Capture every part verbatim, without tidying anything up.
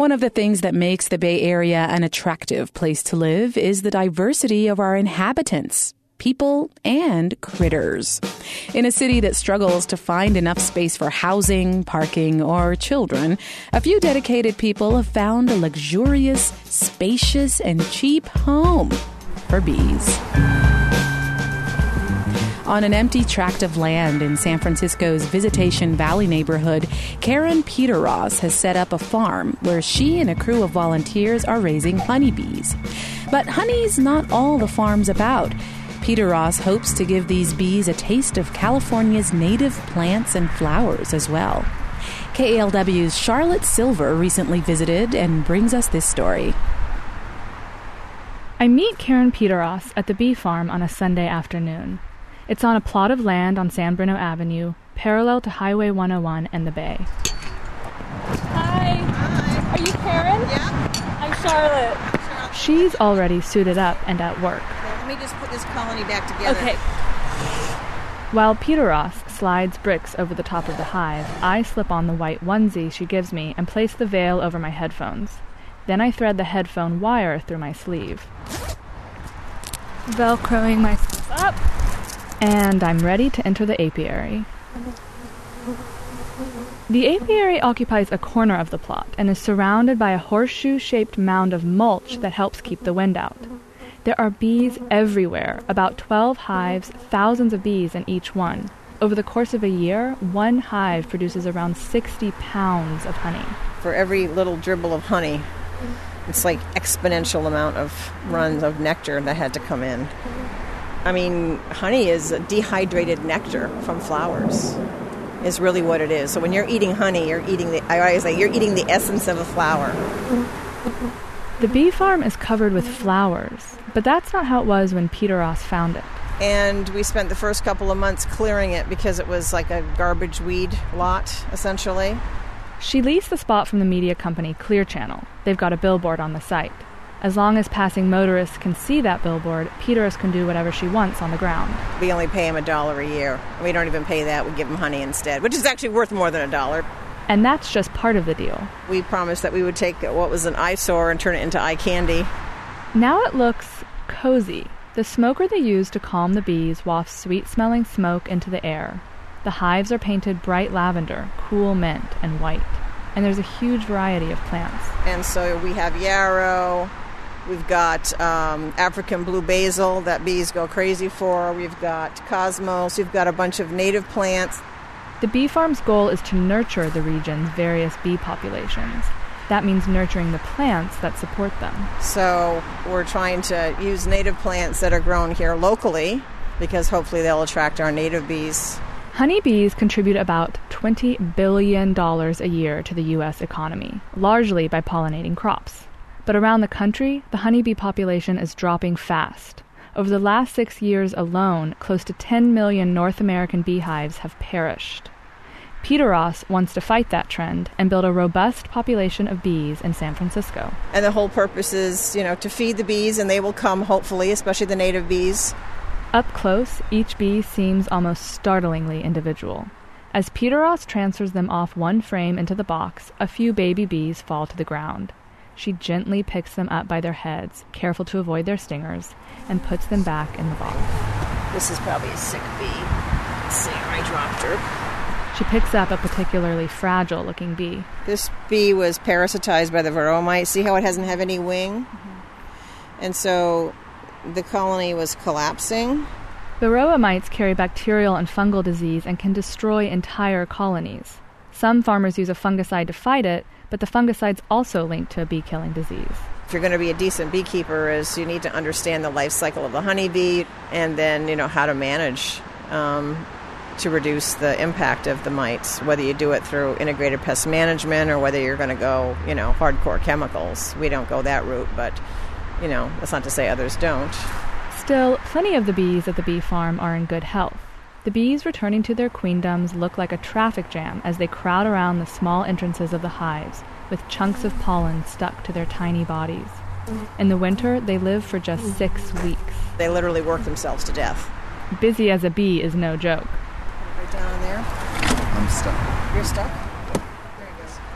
One of the things that makes the Bay Area an attractive place to live is the diversity of our inhabitants, people and critters. In a city that struggles to find enough space for housing, parking, or children, a few dedicated people have found a luxurious, spacious, and cheap home for bees. On an empty tract of land in San Francisco's Visitation Valley neighborhood, Karen Peterross has set up a farm where she and a crew of volunteers are raising honeybees. But honey's not all the farm's about. Peterross hopes to give these bees a taste of California's native plants and flowers as well. K A L W's Charlotte Silver recently visited and brings us this story. I meet Karen Peterross at the bee farm on a Sunday afternoon. It's on a plot of land on San Bruno Avenue, parallel to Highway one oh one and the Bay. Hi. Hi. Are you Karen? Yeah. I'm Charlotte. Charlotte. She's already suited up and at work. Okay, let me just put this colony back together. Okay. While Peterross slides bricks over the top of the hive, I slip on the white onesie she gives me and place the veil over my headphones. Then I thread the headphone wire through my sleeve. Velcroing myself up. And I'm ready to enter the apiary. The apiary occupies a corner of the plot and is surrounded by a horseshoe-shaped mound of mulch that helps keep the wind out. There are bees everywhere, about twelve hives, thousands of bees in each one. Over the course of a year, one hive produces around sixty pounds of honey. For every little dribble of honey, it's like exponential amount of runs of nectar that had to come in. I mean, honey is dehydrated nectar from flowers, is really what it is. So when you're eating honey, you're eating the, I always say, you're eating the essence of a flower. The bee farm is covered with flowers, but that's not how it was when Peterross found it. And we spent the first couple of months clearing it because it was like a garbage weed lot, essentially. She leased the spot from the media company Clear Channel. They've got a billboard on the site. As long as passing motorists can see that billboard, Peterross can do whatever she wants on the ground. We only pay him a dollar a year. We don't even pay that. We give him honey instead, which is actually worth more than a dollar. And that's just part of the deal. We promised that we would take what was an eyesore and turn it into eye candy. Now it looks cozy. The smoker they use to calm the bees wafts sweet-smelling smoke into the air. The hives are painted bright lavender, cool mint, and white. And there's a huge variety of plants. And so we have yarrow. We've got um, African blue basil that bees go crazy for. We've got cosmos. We've got a bunch of native plants. The bee farm's goal is to nurture the region's various bee populations. That means nurturing the plants that support them. So we're trying to use native plants that are grown here locally because hopefully they'll attract our native bees. Honeybees contribute about twenty billion dollars a year to the U S economy, largely by pollinating crops. But around the country, the honeybee population is dropping fast. Over the last six years alone, close to ten million North American beehives have perished. Peterross wants to fight that trend and build a robust population of bees in San Francisco. And the whole purpose is, you know, to feed the bees, and they will come, hopefully, especially the native bees. Up close, each bee seems almost startlingly individual. As Peterross transfers them off one frame into the box, a few baby bees fall to the ground. She gently picks them up by their heads, careful to avoid their stingers, and puts them back in the box. This is probably a sick bee. Let's see, I dropped her. She picks up a particularly fragile-looking bee. This bee was parasitized by the varroa mite. See how it doesn't have any wing? Mm-hmm. And so the colony was collapsing. Varroa mites carry bacterial and fungal disease and can destroy entire colonies. Some farmers use a fungicide to fight it, but the fungicide's also linked to a bee-killing disease. If you're going to be a decent beekeeper, is you need to understand the life cycle of the honeybee and then, you know, how to manage um, to reduce the impact of the mites, whether you do it through integrated pest management or whether you're going to go, you know, hardcore chemicals. We don't go that route, but, you know, that's not to say others don't. Still, plenty of the bees at the bee farm are in good health. The bees returning to their queendoms look like a traffic jam as they crowd around the small entrances of the hives, with chunks of pollen stuck to their tiny bodies. In the winter, they live for just six weeks. They literally work themselves to death. Busy as a bee is no joke. Right down in there. I'm stuck. You're stuck? There he goes.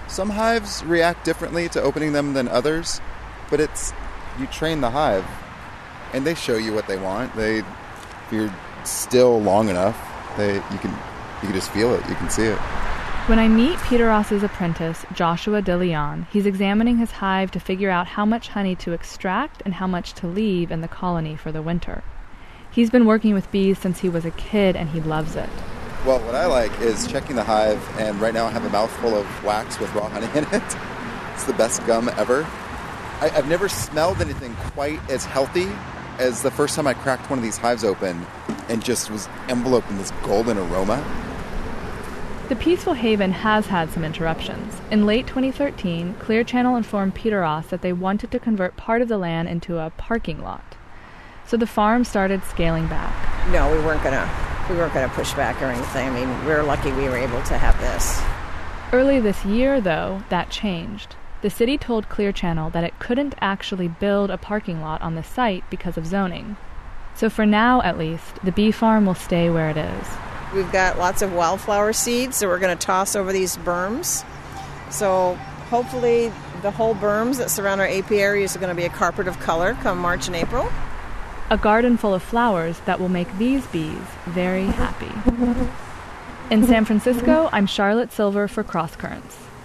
Some hives react differently to opening them than others, but it's, you train the hive, and they show you what they want. They, if you're still long enough, they, you can, you can just feel it. You can see it. When I meet Peter Ross's apprentice, Joshua De Leon, he's examining his hive to figure out how much honey to extract and how much to leave in the colony for the winter. He's been working with bees since he was a kid, and he loves it. Well, what I like is checking the hive, and right now I have a mouthful of wax with raw honey in it. It's the best gum ever. I, I've never smelled anything quite as healthy as the first time I cracked one of these hives open and just was enveloped in this golden aroma. The peaceful haven has had some interruptions. In late twenty thirteen, Clear Channel informed Peter Ross that they wanted to convert part of the land into a parking lot. So the farm started scaling back. No, we weren't gonna we weren't gonna push back or anything. I mean, we were lucky we were able to have this. Early this year, though, that changed. The city told Clear Channel that it couldn't actually build a parking lot on the site because of zoning. So for now, at least, the bee farm will stay where it is. We've got lots of wildflower seeds that we're going to toss over these berms. So hopefully the whole berms that surround our apiaries are going to be a carpet of color come March and April. A garden full of flowers that will make these bees very happy. In San Francisco, I'm Charlotte Silver for Cross Currents.